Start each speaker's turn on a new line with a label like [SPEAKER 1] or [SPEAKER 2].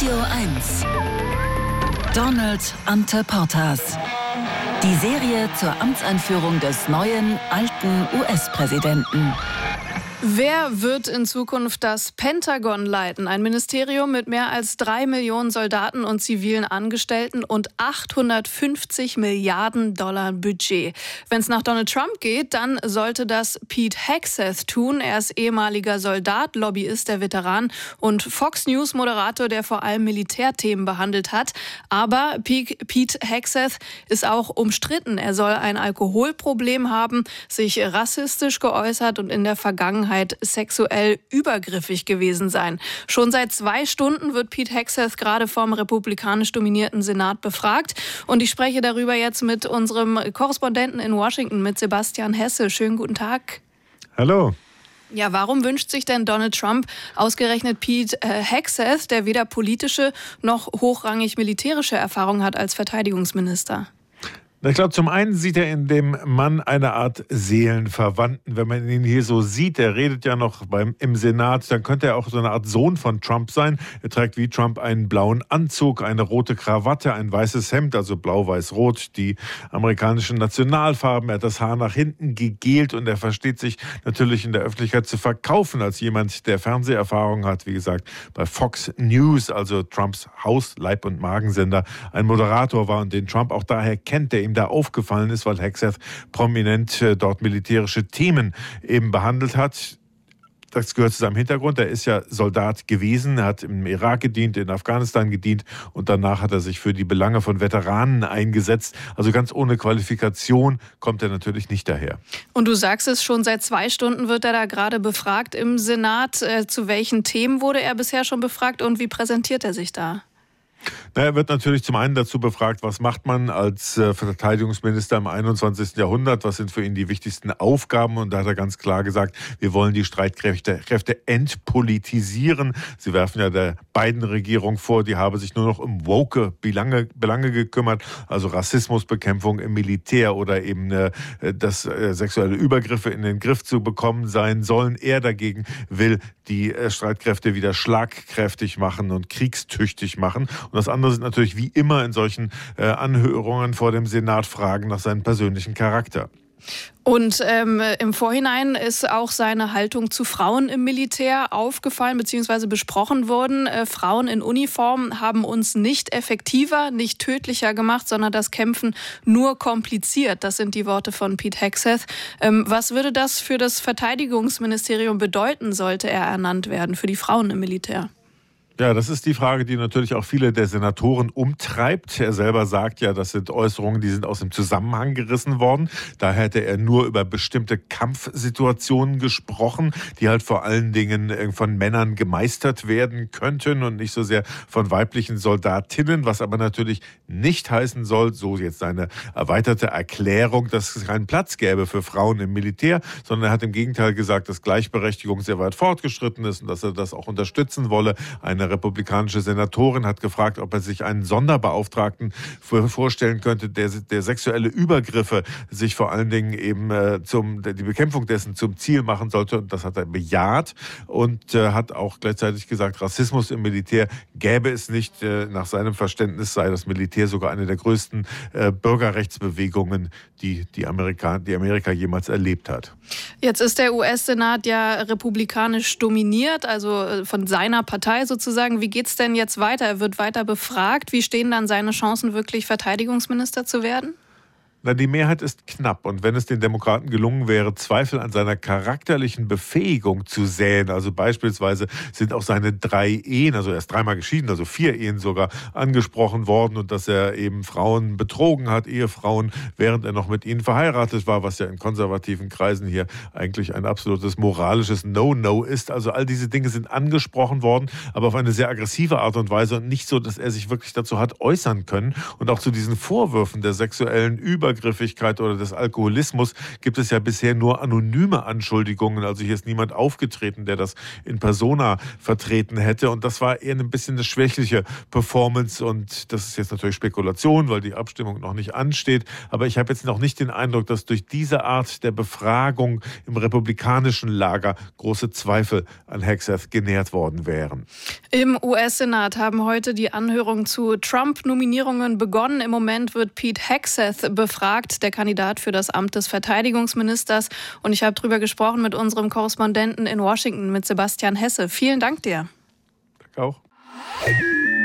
[SPEAKER 1] Radio 1. Donald ante Portas. Die Serie zur Amtseinführung des neuen, alten US-Präsidenten.
[SPEAKER 2] Wer wird in Zukunft das Pentagon leiten? Ein Ministerium mit mehr als 3 Millionen Soldaten und zivilen Angestellten und 850 Milliarden Dollar Budget. Wenn es nach Donald Trump geht, dann sollte das Pete Hegseth tun. Er ist ehemaliger Soldat, Lobbyist der Veteranen und Fox News Moderator, der vor allem Militärthemen behandelt hat. Aber Pete Hegseth ist auch umstritten. Er soll ein Alkoholproblem haben, sich rassistisch geäußert und in der Vergangenheit sexuell übergriffig gewesen sein. Schon seit 2 Stunden wird Pete Hegseth gerade vom republikanisch dominierten Senat befragt. Und ich spreche darüber jetzt mit unserem Korrespondenten in Washington, mit Sebastian Hesse. Schönen guten Tag.
[SPEAKER 3] Hallo.
[SPEAKER 2] Ja, warum wünscht sich denn Donald Trump ausgerechnet Pete Hegseth, der weder politische noch hochrangig militärische Erfahrung hat als Verteidigungsminister?
[SPEAKER 3] Ich glaube, zum einen sieht er in dem Mann eine Art Seelenverwandten. Wenn man ihn hier so sieht, er redet ja noch im Senat, dann könnte er auch so eine Art Sohn von Trump sein. Er trägt wie Trump einen blauen Anzug, eine rote Krawatte, ein weißes Hemd, also blau-weiß-rot, die amerikanischen Nationalfarben. Er hat das Haar nach hinten gegelt und er versteht sich natürlich in der Öffentlichkeit zu verkaufen als jemand, der Fernseherfahrung hat, wie gesagt, bei Fox News, also Trumps Haus-, Leib- und Magensender, ein Moderator war und den Trump auch daher kennt, der ihm da aufgefallen ist, weil Hegseth prominent dort militärische Themen eben behandelt hat. Das gehört zu seinem Hintergrund. Er ist ja Soldat gewesen, er hat im Irak gedient, in Afghanistan gedient und danach hat er sich für die Belange von Veteranen eingesetzt. Also ganz ohne Qualifikation kommt er natürlich nicht daher.
[SPEAKER 2] Und du sagst es, schon seit 2 Stunden wird er da gerade befragt im Senat. Zu welchen Themen wurde er bisher schon befragt und wie präsentiert er sich da?
[SPEAKER 3] Er wird natürlich zum einen dazu befragt, was macht man als Verteidigungsminister im 21. Jahrhundert, was sind für ihn die wichtigsten Aufgaben, und da hat er ganz klar gesagt, wir wollen die Streitkräfte entpolitisieren. Sie werfen ja der Biden-Regierung vor, die habe sich nur noch um woke Belange gekümmert, also Rassismusbekämpfung im Militär oder eben dass sexuelle Übergriffe in den Griff zu bekommen sein sollen. Er dagegen will die Streitkräfte wieder schlagkräftig machen und kriegstüchtig machen. Und das andere sind natürlich wie immer in solchen Anhörungen vor dem Senat Fragen nach seinem persönlichen Charakter.
[SPEAKER 2] Und im Vorhinein ist auch seine Haltung zu Frauen im Militär aufgefallen bzw. besprochen worden. Frauen in Uniform haben uns nicht effektiver, nicht tödlicher gemacht, sondern das Kämpfen nur kompliziert. Das sind die Worte von Pete Hegseth. Was würde das für das Verteidigungsministerium bedeuten, sollte er ernannt werden, für die Frauen im Militär?
[SPEAKER 3] Ja, das ist die Frage, die natürlich auch viele der Senatoren umtreibt. Er selber sagt ja, das sind Äußerungen, die sind aus dem Zusammenhang gerissen worden. Da hätte er nur über bestimmte Kampfsituationen gesprochen, die halt vor allen Dingen von Männern gemeistert werden könnten und nicht so sehr von weiblichen Soldatinnen, was aber natürlich nicht heißen soll, so jetzt seine erweiterte Erklärung, dass es keinen Platz gäbe für Frauen im Militär, sondern er hat im Gegenteil gesagt, dass Gleichberechtigung sehr weit fortgeschritten ist und dass er das auch unterstützen wolle. Eine republikanische Senatorin hat gefragt, ob er sich einen Sonderbeauftragten vorstellen könnte, der sexuelle Übergriffe sich vor allen Dingen eben die Bekämpfung dessen zum Ziel machen sollte. Und das hat er bejaht und hat auch gleichzeitig gesagt, Rassismus im Militär gäbe es nicht. Nach seinem Verständnis sei das Militär sogar eine der größten Bürgerrechtsbewegungen, die Amerika jemals erlebt hat.
[SPEAKER 2] Jetzt ist der US-Senat ja republikanisch dominiert, also von seiner Partei sozusagen. Wie geht es denn jetzt weiter? Er wird weiter befragt. Wie stehen dann seine Chancen, wirklich Verteidigungsminister zu werden?
[SPEAKER 3] Na, die Mehrheit ist knapp. Und wenn es den Demokraten gelungen wäre, Zweifel an seiner charakterlichen Befähigung zu säen, also beispielsweise sind auch seine 3 Ehen, also er ist 3-mal geschieden, also 4 Ehen sogar, angesprochen worden und dass er eben Frauen betrogen hat, Ehefrauen, während er noch mit ihnen verheiratet war, was ja in konservativen Kreisen hier eigentlich ein absolutes moralisches No-No ist. Also all diese Dinge sind angesprochen worden, aber auf eine sehr aggressive Art und Weise und nicht so, dass er sich wirklich dazu hat äußern können. Und auch zu diesen Vorwürfen der sexuellen Übergriffe Übergriffigkeit oder des Alkoholismus gibt es ja bisher nur anonyme Anschuldigungen. Also hier ist niemand aufgetreten, der das in persona vertreten hätte. Und das war eher ein bisschen eine schwächliche Performance. Und das ist jetzt natürlich Spekulation, weil die Abstimmung noch nicht ansteht. Aber ich habe jetzt noch nicht den Eindruck, dass durch diese Art der Befragung im republikanischen Lager große Zweifel an Hegseth genährt worden wären.
[SPEAKER 2] Im US-Senat haben heute die Anhörungen zu Trump-Nominierungen begonnen. Im Moment wird Pete Hegseth befragt, der Kandidat für das Amt des Verteidigungsministers. Und ich habe darüber gesprochen mit unserem Korrespondenten in Washington, mit Sebastian Hesse. Vielen Dank dir.
[SPEAKER 3] Danke auch.